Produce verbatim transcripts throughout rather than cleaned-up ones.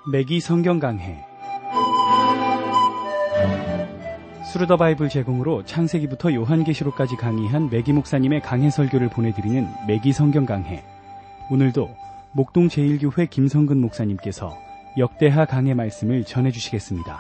매기 성경 강해. 스루더 바이블 제공으로 창세기부터 요한계시록까지 강의한 매기 목사님의 강해 설교를 보내드리는 매기 성경 강해. 오늘도 목동 제일교회 김성근 목사님께서 역대하 강해 말씀을 전해주시겠습니다.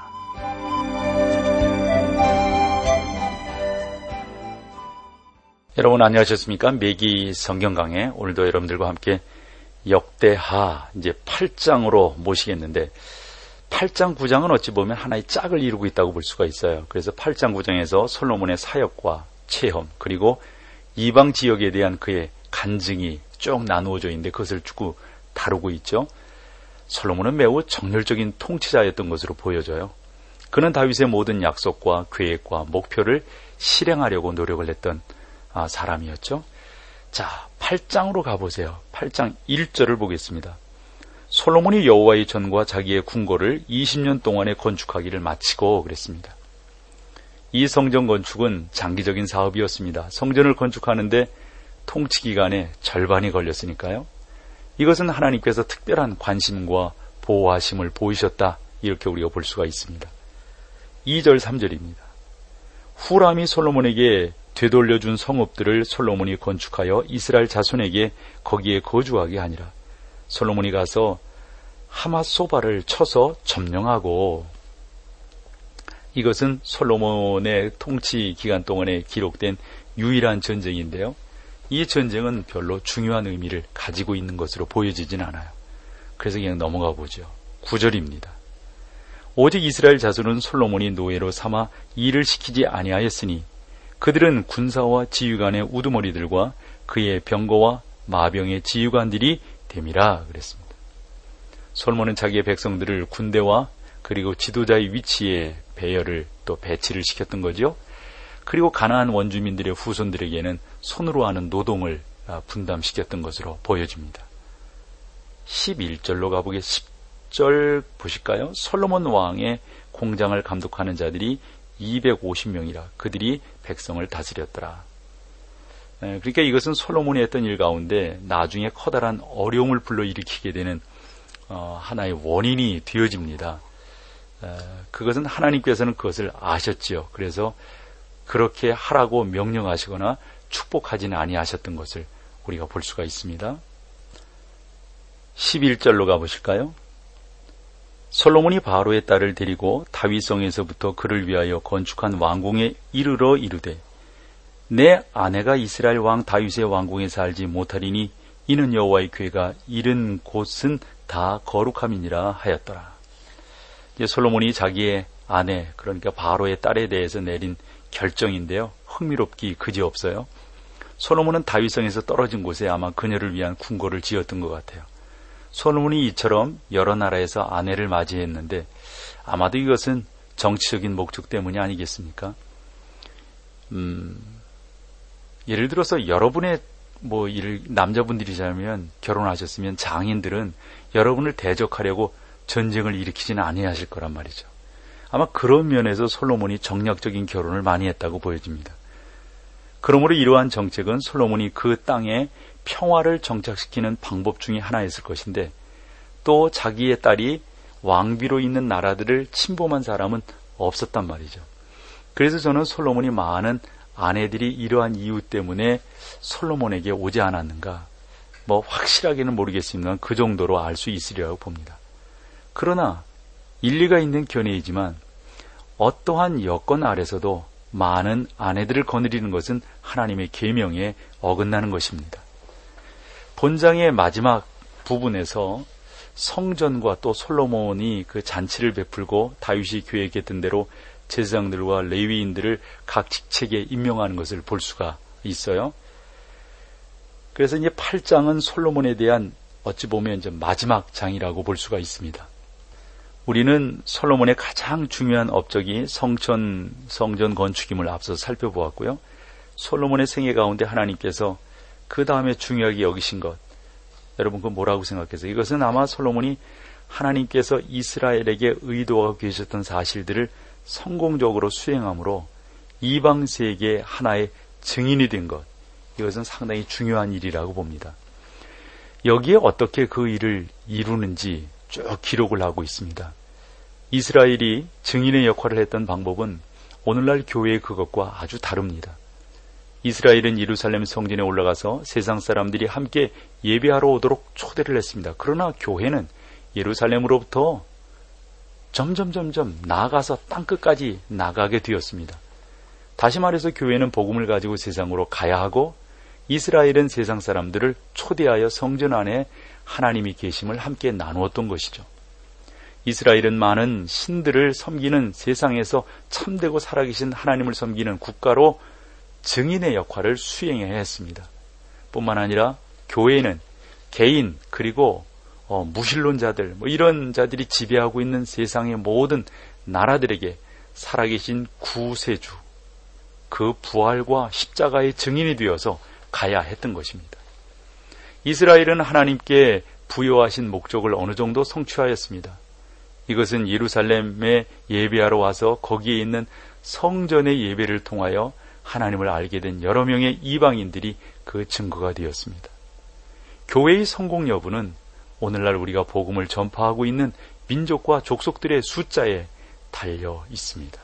여러분 안녕하셨습니까? 매기 성경 강해. 오늘도 여러분들과 함께 역대하 이제 팔 장으로 모시겠는데, 팔 장, 구 장은 어찌 보면 하나의 짝을 이루고 있다고 볼 수가 있어요. 그래서 팔 장, 구 장에서 솔로몬의 사역과 체험, 그리고 이방 지역에 대한 그의 간증이 쭉 나누어져 있는데 그것을 쭉 다루고 있죠. 솔로몬은 매우 정열적인 통치자였던 것으로 보여져요. 그는 다윗의 모든 약속과 계획과 목표를 실행하려고 노력을 했던 사람이었죠. 자, 팔 장으로 가보세요. 팔 장 일 절을 보겠습니다. 솔로몬이 여호와의 전과 자기의 궁궐을 이십 년 동안에 건축하기를 마치고 그랬습니다. 이 성전 건축은 장기적인 사업이었습니다. 성전을 건축하는데 통치 기간에 절반이 걸렸으니까요. 이것은 하나님께서 특별한 관심과 보호하심을 보이셨다, 이렇게 우리가 볼 수가 있습니다. 이 절, 삼 절입니다. 후람이 솔로몬에게 되돌려준 성읍들을 솔로몬이 건축하여 이스라엘 자손에게 거기에 거주하게 하니라. 솔로몬이 가서 하맛소바를 쳐서 점령하고, 이것은 솔로몬의 통치 기간 동안에 기록된 유일한 전쟁인데요. 이 전쟁은 별로 중요한 의미를 가지고 있는 것으로 보여지진 않아요. 그래서 그냥 넘어가 보죠. 구 절입니다. 오직 이스라엘 자손은 솔로몬이 노예로 삼아 일을 시키지 아니하였으니 그들은 군사와 지휘관의 우두머리들과 그의 병거와 마병의 지휘관들이 됨이라 그랬습니다. 솔로몬은 자기의 백성들을 군대와 그리고 지도자의 위치에 배열을 또 배치를 시켰던 거죠. 그리고 가나안 원주민들의 후손들에게는 손으로 하는 노동을 분담시켰던 것으로 보여집니다. 십일 절로 가보겠습니다. 십 절 보실까요? 솔로몬 왕의 공장을 감독하는 자들이 이백오십 명이라 그들이 백성을 다스렸더라. 그러니까 이것은 솔로몬이 했던 일 가운데 나중에 커다란 어려움을 불러일으키게 되는 하나의 원인이 되어집니다. 그것은 하나님께서는 그것을 아셨지요. 그래서 그렇게 하라고 명령하시거나 축복하지는 아니하셨던 것을 우리가 볼 수가 있습니다. 십일 절로 가보실까요? 솔로몬이 바로의 딸을 데리고 다윗성에서부터 그를 위하여 건축한 왕궁에 이르러 이르되, 내 아내가 이스라엘 왕 다윗의 왕궁에 살지 못하리니 이는 여호와의 궤가 이른 곳은 다 거룩함이니라 하였더라. 이제 솔로몬이 자기의 아내, 그러니까 바로의 딸에 대해서 내린 결정인데요. 흥미롭기 그지없어요. 솔로몬은 다윗성에서 떨어진 곳에 아마 그녀를 위한 궁궐을 지었던 것 같아요. 솔로몬이 이처럼 여러 나라에서 아내를 맞이했는데 아마도 이것은 정치적인 목적 때문이 아니겠습니까? 음, 예를 들어서 여러분의 뭐 일, 남자분들이자면 결혼하셨으면 장인들은 여러분을 대적하려고 전쟁을 일으키지는 아니하실 거란 말이죠. 아마 그런 면에서 솔로몬이 정략적인 결혼을 많이 했다고 보여집니다. 그러므로 이러한 정책은 솔로몬이 그 땅에 평화를 정착시키는 방법 중에 하나였을 것인데, 또 자기의 딸이 왕비로 있는 나라들을 침범한 사람은 없었단 말이죠. 그래서 저는 솔로몬이 많은 아내들이 이러한 이유 때문에 솔로몬에게 오지 않았는가, 뭐 확실하게는 모르겠습니다만 그 정도로 알 수 있으리라고 봅니다. 그러나 일리가 있는 견해이지만 어떠한 여건 아래서도 많은 아내들을 거느리는 것은 하나님의 계명에 어긋나는 것입니다. 본장의 마지막 부분에서 성전과 또 솔로몬이 그 잔치를 베풀고 다윗이 계획했던 대로 제사장들과 레위인들을 각 직책에 임명하는 것을 볼 수가 있어요. 그래서 이제 팔 장은 솔로몬에 대한 어찌 보면 이제 마지막 장이라고 볼 수가 있습니다. 우리는 솔로몬의 가장 중요한 업적이 성전, 성전 건축임을 앞서 살펴보았고요. 솔로몬의 생애 가운데 하나님께서 그 다음에 중요하게 여기신 것, 여러분 그건 뭐라고 생각하세요? 이것은 아마 솔로몬이 하나님께서 이스라엘에게 의도하고 계셨던 사실들을 성공적으로 수행함으로 이방 세계의 하나의 증인이 된 것, 이것은 상당히 중요한 일이라고 봅니다. 여기에 어떻게 그 일을 이루는지 쭉 기록을 하고 있습니다. 이스라엘이 증인의 역할을 했던 방법은 오늘날 교회의 그것과 아주 다릅니다. 이스라엘은 예루살렘 성전에 올라가서 세상 사람들이 함께 예배하러 오도록 초대를 했습니다. 그러나 교회는 예루살렘으로부터 점점 점점 나아가서 땅끝까지 나가게 되었습니다. 다시 말해서 교회는 복음을 가지고 세상으로 가야 하고, 이스라엘은 세상 사람들을 초대하여 성전 안에 하나님이 계심을 함께 나누었던 것이죠. 이스라엘은 많은 신들을 섬기는 세상에서 참되고 살아계신 하나님을 섬기는 국가로 증인의 역할을 수행해야 했습니다. 뿐만 아니라 교회는 개인 그리고 어, 무신론자들 뭐 이런 자들이 지배하고 있는 세상의 모든 나라들에게 살아계신 구세주, 그 부활과 십자가의 증인이 되어서 가야 했던 것입니다. 이스라엘은 하나님께 부여하신 목적을 어느 정도 성취하였습니다. 이것은 예루살렘에 예배하러 와서 거기에 있는 성전의 예배를 통하여 하나님을 알게 된 여러 명의 이방인들이 그 증거가 되었습니다. 교회의 성공 여부는 오늘날 우리가 복음을 전파하고 있는 민족과 족속들의 숫자에 달려 있습니다.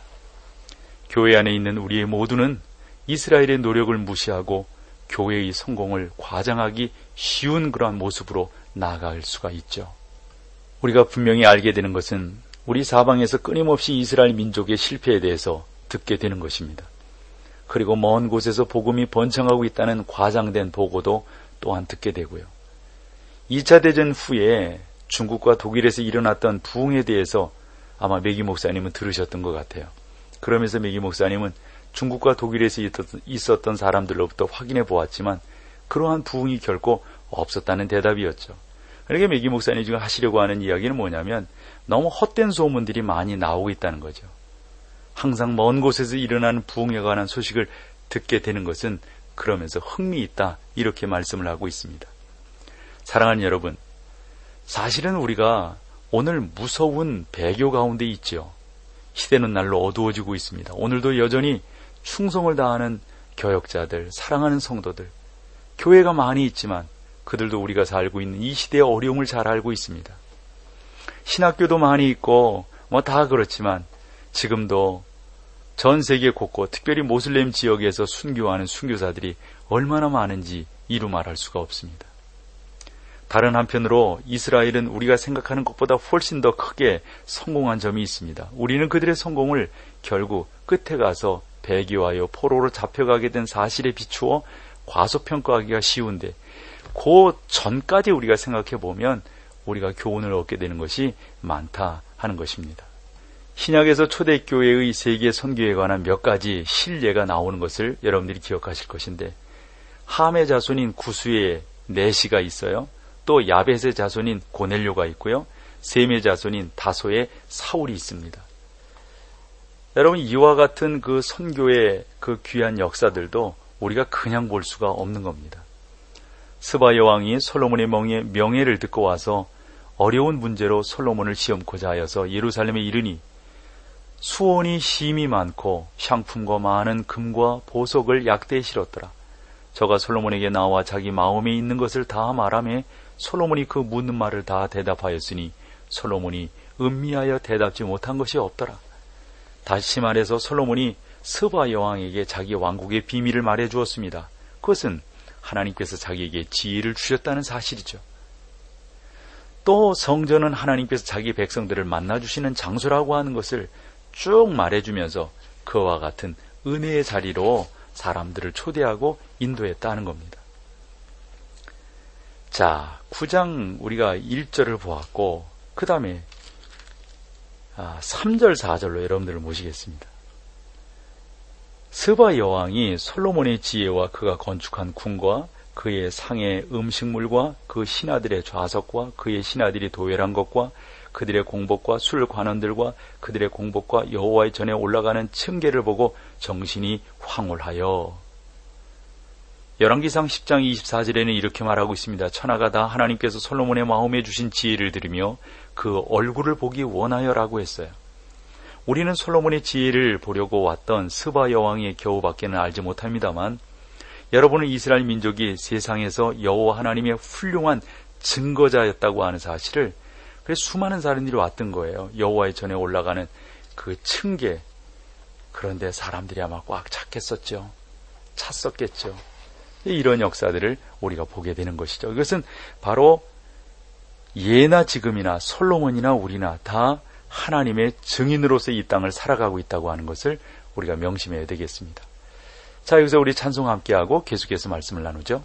교회 안에 있는 우리의 모두는 이스라엘의 노력을 무시하고 교회의 성공을 과장하기 쉬운 그러한 모습으로 나아갈 수가 있죠. 우리가 분명히 알게 되는 것은 우리 사방에서 끊임없이 이스라엘 민족의 실패에 대해서 듣게 되는 것입니다. 그리고 먼 곳에서 복음이 번창하고 있다는 과장된 보고도 또한 듣게 되고요. 이 차 대전 후에 중국과 독일에서 일어났던 부흥에 대해서 아마 매기 목사님은 들으셨던 것 같아요. 그러면서 매기 목사님은 중국과 독일에서 있었던 사람들로부터 확인해 보았지만 그러한 부흥이 결코 없었다는 대답이었죠. 그러니까 매기 목사님이 지금 하시려고 하는 이야기는 뭐냐면 너무 헛된 소문들이 많이 나오고 있다는 거죠. 항상 먼 곳에서 일어나는 부흥에 관한 소식을 듣게 되는 것은 그러면서 흥미있다, 이렇게 말씀을 하고 있습니다. 사랑하는 여러분, 사실은 우리가 오늘 무서운 배교 가운데 있지요. 시대는 날로 어두워지고 있습니다. 오늘도 여전히 충성을 다하는 교역자들, 사랑하는 성도들, 교회가 많이 있지만 그들도 우리가 살고 있는 이 시대의 어려움을 잘 알고 있습니다. 신학교도 많이 있고 뭐 다 그렇지만 지금도 전 세계 곳곳, 특별히 모슬렘 지역에서 순교하는 순교사들이 얼마나 많은지 이루 말할 수가 없습니다. 다른 한편으로 이스라엘은 우리가 생각하는 것보다 훨씬 더 크게 성공한 점이 있습니다. 우리는 그들의 성공을 결국 끝에 가서 배교하여 포로로 잡혀가게 된 사실에 비추어 과소평가하기가 쉬운데, 그 전까지 우리가 생각해 보면 우리가 교훈을 얻게 되는 것이 많다 하는 것입니다. 신약에서 초대교회의 세계 선교에 관한 몇 가지 실례가 나오는 것을 여러분들이 기억하실 것인데, 함의 자손인 구수의 네시가 있어요. 또 야벳의 자손인 고넬료가 있고요. 셈의 자손인 다소의 사울이 있습니다. 여러분, 이와 같은 그 선교의 그 귀한 역사들도 우리가 그냥 볼 수가 없는 겁니다. 스바 여왕이 솔로몬의 명예, 명예를 듣고 와서 어려운 문제로 솔로몬을 시험코자 하여서 예루살렘에 이르니 수온이 심히 많고 향품과 많은 금과 보석을 약대에 실었더라. 저가 솔로몬에게 나와 자기 마음에 있는 것을 다 말하며 솔로몬이 그 묻는 말을 다 대답하였으니 솔로몬이 음미하여 대답지 못한 것이 없더라. 다시 말해서 솔로몬이 스바 여왕에게 자기 왕국의 비밀을 말해 주었습니다. 그것은 하나님께서 자기에게 지혜를 주셨다는 사실이죠. 또 성전은 하나님께서 자기 백성들을 만나주시는 장소라고 하는 것을 쭉 말해주면서 그와 같은 은혜의 자리로 사람들을 초대하고 인도했다는 겁니다. 자, 구 장 우리가 일 절을 보았고 그 다음에 삼 절, 사 절로 여러분들을 모시겠습니다. 스바 여왕이 솔로몬의 지혜와 그가 건축한 궁과 그의 상의 음식물과 그 신하들의 좌석과 그의 신하들이 도열한 것과 그들의 공복과 술 관원들과 그들의 공복과 여호와의 전에 올라가는 층계를 보고 정신이 황홀하여. 열왕기상 십 장 이십사 절에는 이렇게 말하고 있습니다. 천하가 다 하나님께서 솔로몬의 마음에 주신 지혜를 들으며 그 얼굴을 보기 원하여라고 했어요. 우리는 솔로몬의 지혜를 보려고 왔던 스바 여왕의 겨우밖에는 알지 못합니다만, 여러분은 이스라엘 민족이 세상에서 여호와 하나님의 훌륭한 증거자였다고 하는 사실을 그래서 수많은 사람들이 왔던 거예요. 여호와의 전에 올라가는 그 층계. 그런데 사람들이 아마 꽉 찼겠었죠. 찼었겠죠. 이런 역사들을 우리가 보게 되는 것이죠. 이것은 바로 예나 지금이나 솔로몬이나 우리나 다 하나님의 증인으로서 이 땅을 살아가고 있다고 하는 것을 우리가 명심해야 되겠습니다. 자, 여기서 우리 찬송 함께하고 계속해서 말씀을 나누죠.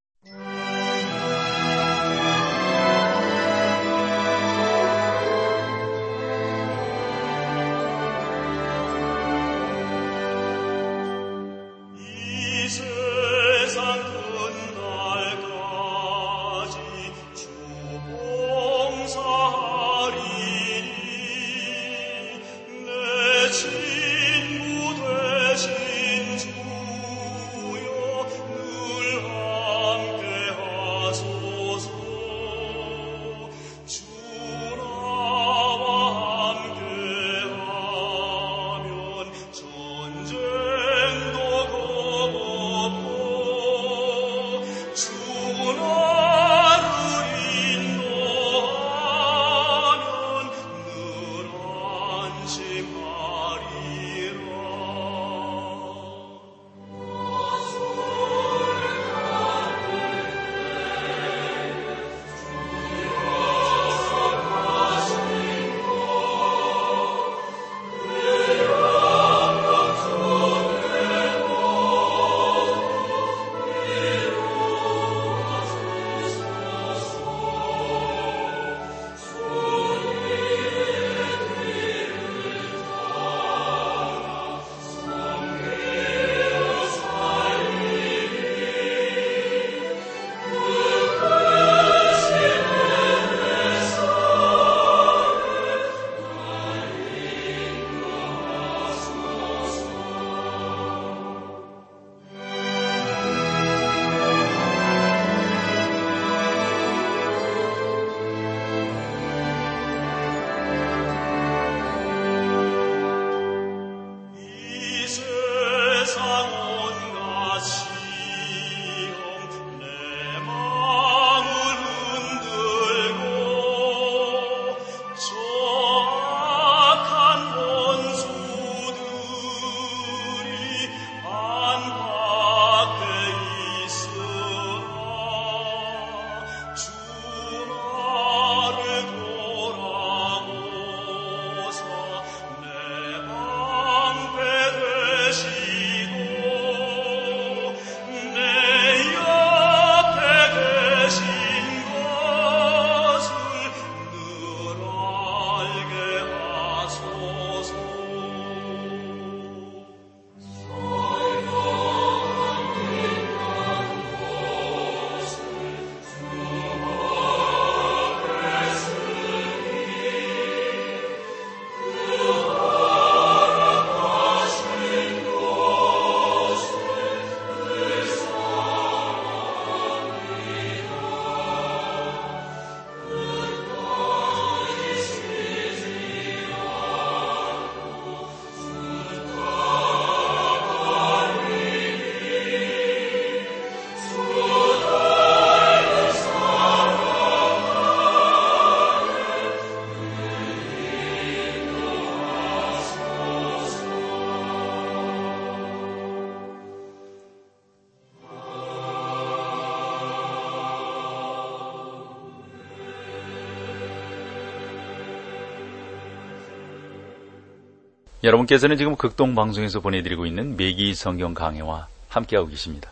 여러분께서는 지금 극동방송에서 보내드리고 있는 매기 성경 강해와 함께하고 계십니다.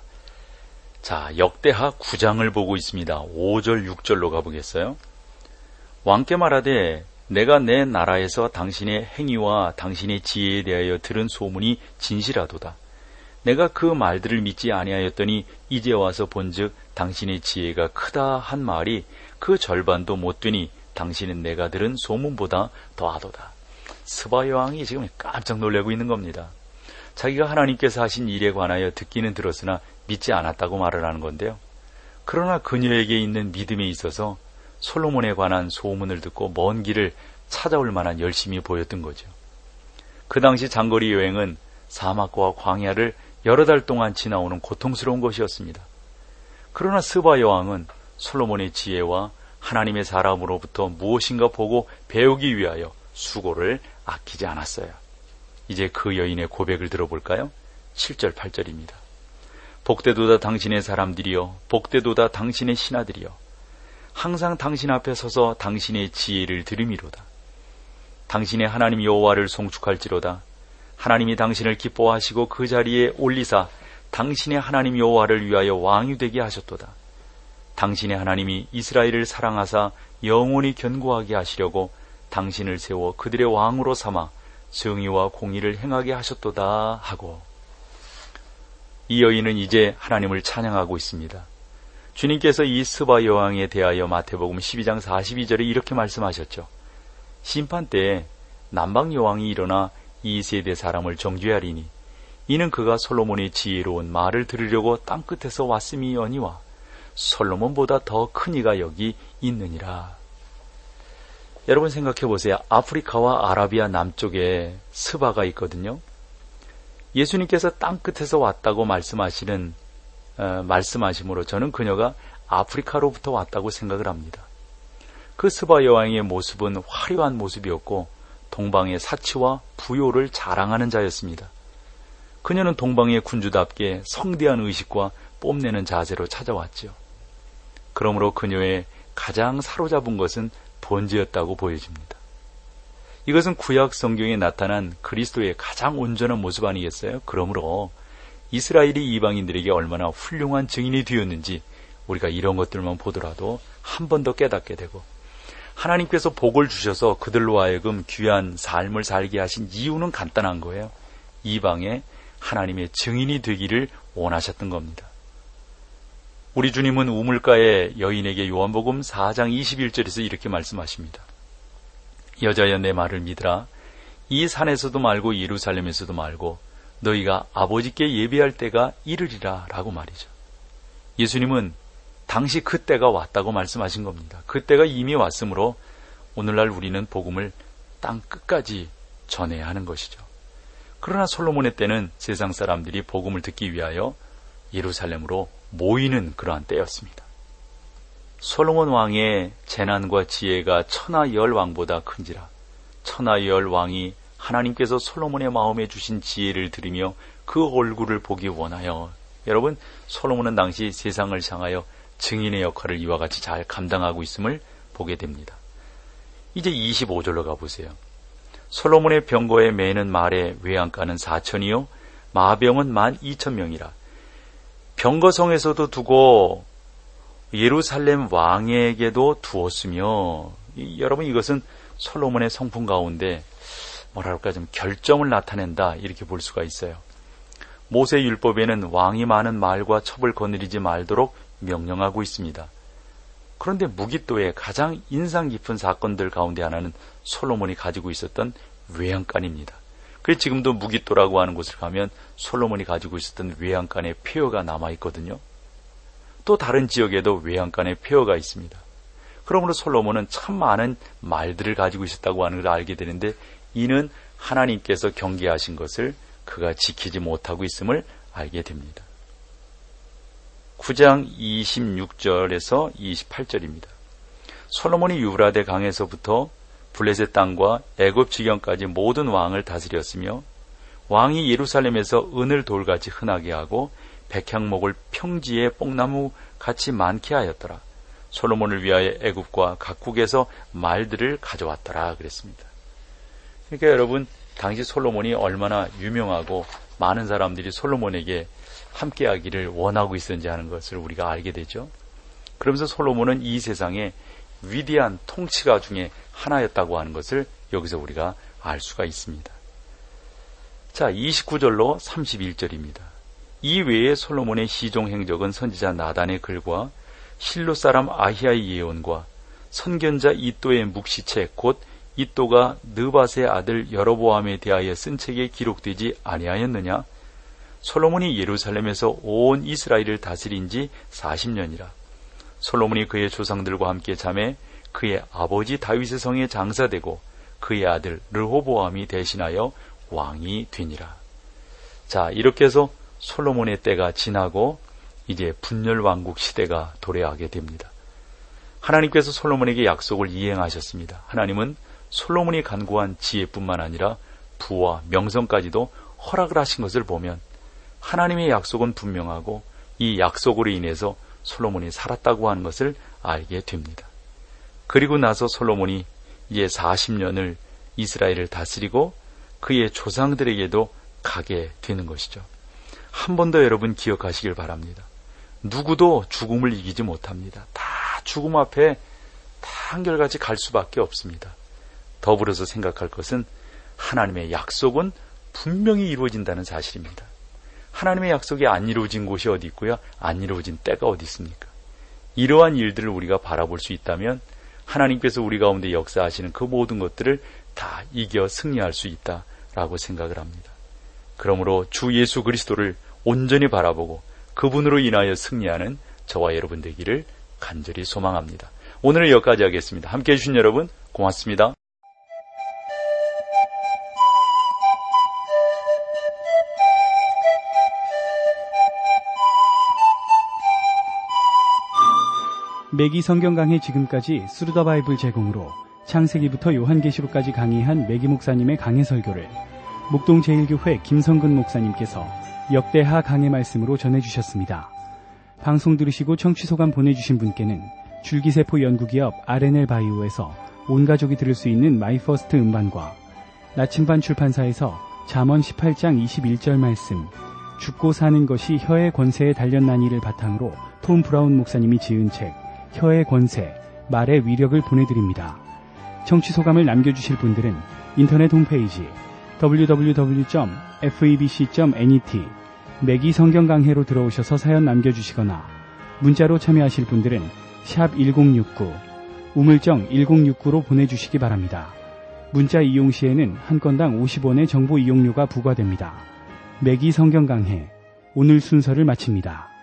자, 역대하 구 장을 보고 있습니다. 오 절, 육 절로 가보겠어요. 왕께 말하되 내가 내 나라에서 당신의 행위와 당신의 지혜에 대하여 들은 소문이 진실하도다. 내가 그 말들을 믿지 아니하였더니 이제 와서 본즉 당신의 지혜가 크다 한 말이 그 절반도 못 되니 당신은 내가 들은 소문보다 더하도다. 스바 여왕이 지금 깜짝 놀라고 있는 겁니다. 자기가 하나님께서 하신 일에 관하여 듣기는 들었으나 믿지 않았다고 말을 하는 건데요. 그러나 그녀에게 있는 믿음에 있어서 솔로몬에 관한 소문을 듣고 먼 길을 찾아올 만한 열심이 보였던 거죠. 그 당시 장거리 여행은 사막과 광야를 여러 달 동안 지나오는 고통스러운 것이었습니다. 그러나 스바 여왕은 솔로몬의 지혜와 하나님의 사람으로부터 무엇인가 보고 배우기 위하여 수고를 아끼지 않았어요. 이제 그 여인의 고백을 들어볼까요? 칠 절 팔 절입니다. 복되도다 당신의 사람들이여, 복되도다 당신의 신하들이여, 항상 당신 앞에 서서 당신의 지혜를 들음이로다. 당신의 하나님 여호와를 송축할지로다. 하나님이 당신을 기뻐하시고 그 자리에 올리사 당신의 하나님 여호와를 위하여 왕이 되게 하셨도다. 당신의 하나님이 이스라엘을 사랑하사 영원히 견고하게 하시려고 당신을 세워 그들의 왕으로 삼아 정의와 공의를 행하게 하셨도다 하고, 이 여인은 이제 하나님을 찬양하고 있습니다. 주님께서 이 스바 여왕에 대하여 마태복음 십이 장 사십이 절에 이렇게 말씀하셨죠. 심판 때에 남방 여왕이 일어나 이 세대 사람을 정죄하리니 이는 그가 솔로몬의 지혜로운 말을 들으려고 땅끝에서 왔음이어니와 솔로몬보다 더 큰 이가 여기 있느니라. 여러분 생각해 보세요. 아프리카와 아라비아 남쪽에 스바가 있거든요. 예수님께서 땅끝에서 왔다고 말씀하시는 어, 말씀하심으로 저는 그녀가 아프리카로부터 왔다고 생각을 합니다. 그 스바 여왕의 모습은 화려한 모습이었고 동방의 사치와 부요를 자랑하는 자였습니다. 그녀는 동방의 군주답게 성대한 의식과 뽐내는 자세로 찾아왔죠. 그러므로 그녀의 가장 사로잡은 것은 번제였다고 보여집니다. 이것은 구약 성경에 나타난 그리스도의 가장 온전한 모습 아니겠어요? 그러므로 이스라엘이 이방인들에게 얼마나 훌륭한 증인이 되었는지 우리가 이런 것들만 보더라도 한 번 더 깨닫게 되고, 하나님께서 복을 주셔서 그들로 하여금 귀한 삶을 살게 하신 이유는 간단한 거예요. 이방에 하나님의 증인이 되기를 원하셨던 겁니다. 우리 주님은 우물가의 여인에게 요한복음 사 장 이십일 절에서 이렇게 말씀하십니다. 여자여 내 말을 믿으라. 이 산에서도 말고 예루살렘에서도 말고 너희가 아버지께 예배할 때가 이르리라 라고 말이죠. 예수님은 당시 그 때가 왔다고 말씀하신 겁니다. 그 때가 이미 왔으므로 오늘날 우리는 복음을 땅 끝까지 전해야 하는 것이죠. 그러나 솔로몬의 때는 세상 사람들이 복음을 듣기 위하여 예루살렘으로 모이는 그러한 때였습니다. 솔로몬 왕의 재난과 지혜가 천하 열 왕보다 큰지라 천하 열 왕이 하나님께서 솔로몬의 마음에 주신 지혜를 들으며 그 얼굴을 보기 원하여, 여러분 솔로몬은 당시 세상을 향하여 증인의 역할을 이와 같이 잘 감당하고 있음을 보게 됩니다. 이제 이십오 절로 가보세요. 솔로몬의 병거에 매는 말의 외양간은 사천이요 마병은 만 이천 명이라. 병거성에서도 두고 예루살렘 왕에게도 두었으며, 이, 여러분 이것은 솔로몬의 성품 가운데 뭐랄까 좀 결점을 나타낸다 이렇게 볼 수가 있어요. 모세 율법에는 왕이 많은 말과 첩을 거느리지 말도록 명령하고 있습니다. 그런데 무기또의 가장 인상 깊은 사건들 가운데 하나는 솔로몬이 가지고 있었던 외양간입니다. 그래서 지금도 무기또라고 하는 곳을 가면 솔로몬이 가지고 있었던 외양간의 폐허가 남아있거든요. 또 다른 지역에도 외양간의 폐허가 있습니다. 그러므로 솔로몬은 참 많은 말들을 가지고 있었다고 하는 걸 알게 되는데, 이는 하나님께서 경계하신 것을 그가 지키지 못하고 있음을 알게 됩니다. 구 장 이십육 절에서 이십팔 절입니다. 솔로몬이 유브라데 강에서부터 블레셋 땅과 애굽 지경까지 모든 왕을 다스렸으며, 왕이 예루살렘에서 은을 돌같이 흔하게 하고 백향목을 평지에 뽕나무 같이 많게 하였더라. 솔로몬을 위하여 애굽과 각국에서 말들을 가져왔더라 그랬습니다. 그러니까 여러분, 당시 솔로몬이 얼마나 유명하고 많은 사람들이 솔로몬에게 함께하기를 원하고 있었는지 하는 것을 우리가 알게 되죠. 그러면서 솔로몬은 이 세상의 위대한 통치가 중에 하나였다고 하는 것을 여기서 우리가 알 수가 있습니다. 자, 이십구 절로 삼십일 절입니다. 이 외에 솔로몬의 시종 행적은 선지자 나단의 글과 실로 사람 아히야의 예언과 선견자 이또의 묵시책 곧 이또가 느밧의 아들 여로보암에 대하여 쓴 책에 기록되지 아니하였느냐? 솔로몬이 예루살렘에서 온 이스라엘을 다스린 지 사십 년이라. 솔로몬이 그의 조상들과 함께 잠에 그의 아버지 다윗의 성에 장사되고 그의 아들 르호보암이 대신하여 왕이 되니라. 자, 이렇게 해서 솔로몬의 때가 지나고 이제 분열왕국 시대가 도래하게 됩니다. 하나님께서 솔로몬에게 약속을 이행하셨습니다. 하나님은 솔로몬이 간구한 지혜뿐만 아니라 부와 명성까지도 허락을 하신 것을 보면 하나님의 약속은 분명하고 이 약속으로 인해서 솔로몬이 살았다고 하는 것을 알게 됩니다. 그리고 나서 솔로몬이 이제 사십 년을 이스라엘을 다스리고 그의 조상들에게도 가게 되는 것이죠. 한 번 더 여러분 기억하시길 바랍니다. 누구도 죽음을 이기지 못합니다. 다 죽음 앞에 다 한결같이 갈 수밖에 없습니다. 더불어서 생각할 것은 하나님의 약속은 분명히 이루어진다는 사실입니다. 하나님의 약속이 안 이루어진 곳이 어디 있고요, 안 이루어진 때가 어디 있습니까? 이러한 일들을 우리가 바라볼 수 있다면 하나님께서 우리 가운데 역사하시는 그 모든 것들을 다 이겨 승리할 수 있다라고 생각을 합니다. 그러므로 주 예수 그리스도를 온전히 바라보고 그분으로 인하여 승리하는 저와 여러분 되기를 간절히 소망합니다. 오늘은 여기까지 하겠습니다. 함께해 주신 여러분 고맙습니다. 매기 성경 강해 지금까지 스루더 바이블 제공으로 창세기부터 요한계시록까지 강의한 매기 목사님의 강해 설교를 목동 제일교회 김성근 목사님께서 역대하 강해 말씀으로 전해주셨습니다. 방송 들으시고 청취소감 보내주신 분께는 줄기세포 연구기업 알엔엘 바이오에서 온가족이 들을 수 있는 마이퍼스트 음반과 나침반 출판사에서 잠언 십팔 장 이십일 절 말씀, 죽고 사는 것이 혀의 권세에 달렸나니를 바탕으로 톰 브라운 목사님이 지은 책 혀의 권세, 말의 위력을 보내드립니다. 청취소감을 남겨주실 분들은 인터넷 홈페이지 더블유 더블유 더블유 점 에프이비씨 점 net 매기 성경 강해로 들어오셔서 사연 남겨주시거나 문자로 참여하실 분들은 샵 일공육구, 우물정 일공육구로 보내주시기 바랍니다. 문자 이용 시에는 한 건당 오십 원의 정보 이용료가 부과됩니다. 매기 성경 강해, 오늘 순서를 마칩니다.